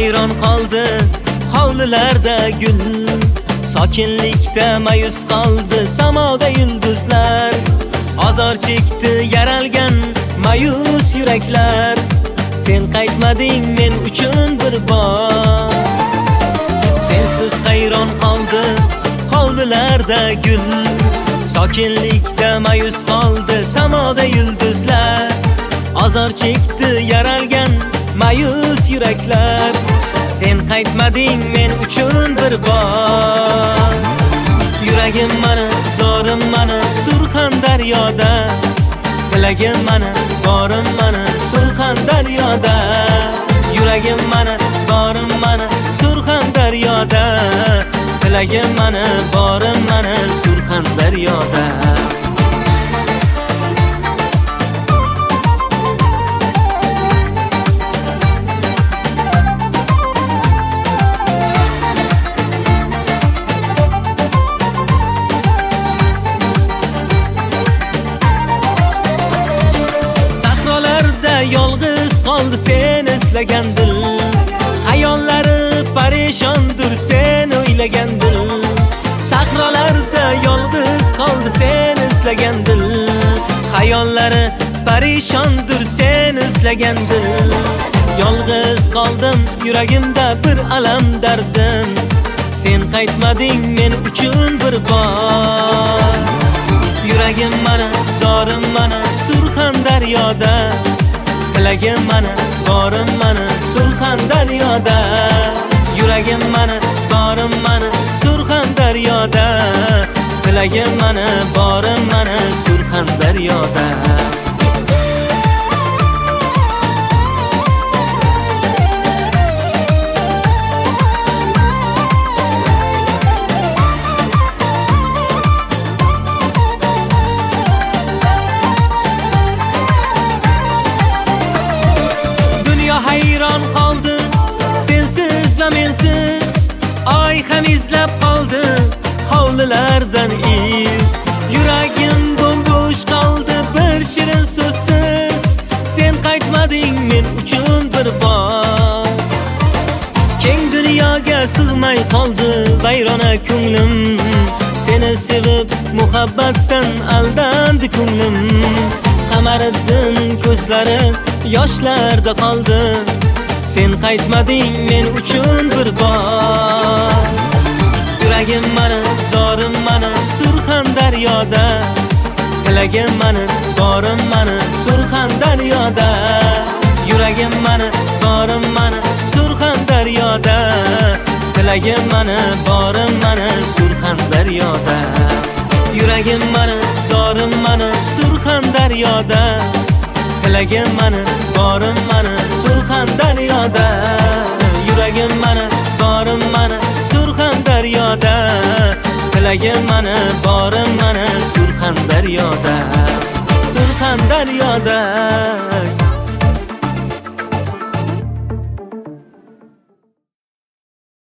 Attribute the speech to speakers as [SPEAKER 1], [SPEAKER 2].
[SPEAKER 1] hayron qoldi hovlilarda gul, sokinlikda mayus qoldi samoda yulduzlar. Azor chekdi yaralgan mayus yuraklar, sen qaytmading men uchun bir bor. Sensiz hayron qoldi hovlilarda gul, sokinlikda mayus qoldi samoda yulduzlar. Azor chekdi yaralgan mayus yuraklar, sen qaytmading men uchun bir bor. Yuragim mana, zorim mana, Surxon daryoda. Tilagim mana, borim mana, Surxon daryoda. Yuragim mana, zorim mana, Surxon daryoda. Tilagim mana, borim mana, Surxon daryoda. Yolg'iz qoldi sen izlagan dil, hayollari parishondir sen o'ylagan dil. Sahrolarda yolg'iz qoldi sen izlagan dil, hayollari parishondir sen izlagan dil. Yolg'iz qoldim yuragimda bir alam dardim, sen qaytmading men uchun bir bor. Yuragim mana, zorim mana, Surxon daryoda. Tilagim mana, borim mana, Surxon daryoda. Yuragim mana, borim mana, Surxon daryoda. Tilagim mana, borim mana, Surxon daryoda. Hayron qoldi sensiz va mensiz, oy ham izlab qoldi hovlilardan iz. Yuragim bo'sh qoldi bir shirin so'zsiz, sen qaytmading men uchun bir bor. Keng dunyoga sig'may qoldi vayrona ko'nglim, seni sevib muhabbatdan aldandi ko'nglim. Qamariddin ko'zlari yoshlarda qoldi, sen qaytmading men uchun bir bor. Yuragim mana, zorim mana, Surxon daryoda. Tilagim mana, borim mana, Surxon daryoda. Yuragim mana, zorim mana, Surxon daryoda. Tilagim mana, borim mana, Surxon daryoda. Yuragim mana, zorim mana, Surxon daryoda. Tilagim mana, borim mana, Surxon daryoda. Yuragim mana, borim mana, Surxon daryoda. Tilagim mana, borim mana, Surxon daryoda. Surxon daryoda.